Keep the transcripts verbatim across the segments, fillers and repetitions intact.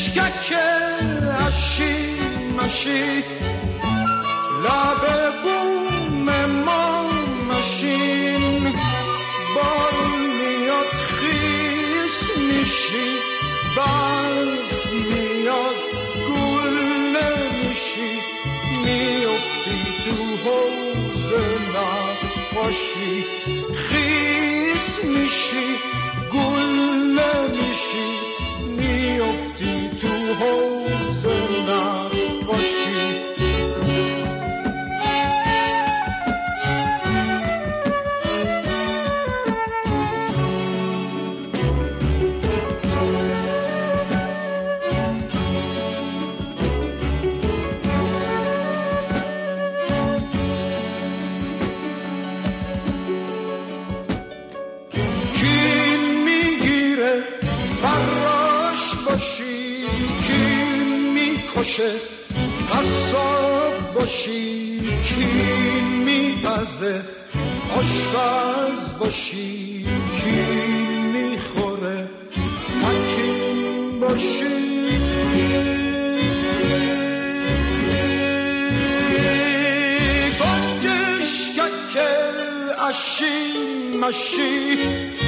گنجشکک اشی مشی لب بوم ما مشین بارون میاد خیس میشی برف میاد گل نمیشی میافتی تو حوض نقاشی خیس میشی گل نمیشی میافتی تو حوض نقاشی قصاب باشی کین میپزه آشپز باشی کین میخوره حکیم باشی گنجشکک اشی مشی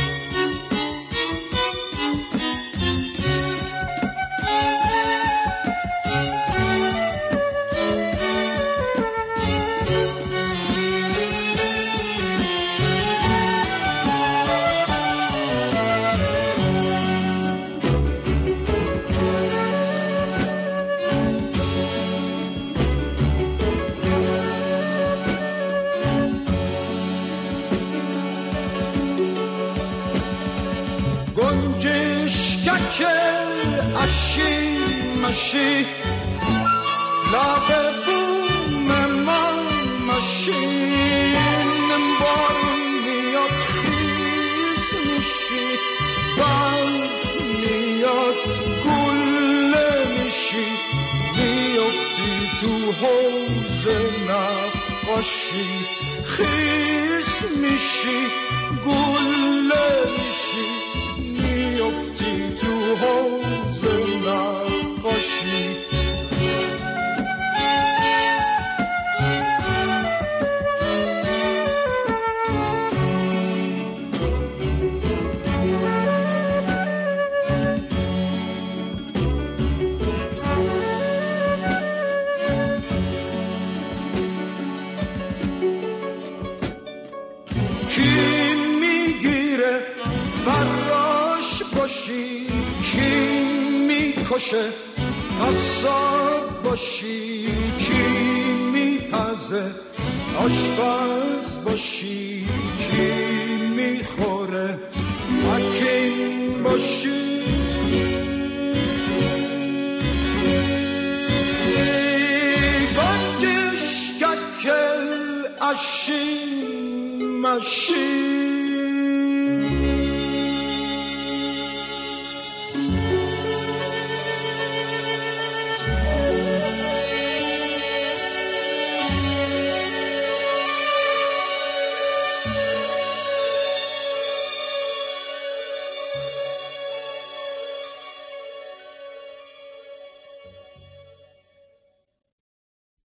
گنجشکک اشی مشی لب بوم ما مشین بارون میاد خیس میشی برف میاد گل میشی میافتی تو حوض نقاشی خیس میشی گل میشی میافتی تو حوض نقاشی کین میگیره فراش باشی کین میکشه قصاب باشی کین میپزه آشپز باشی کین میخوره حکیم باشی گنجشکک اشی مشی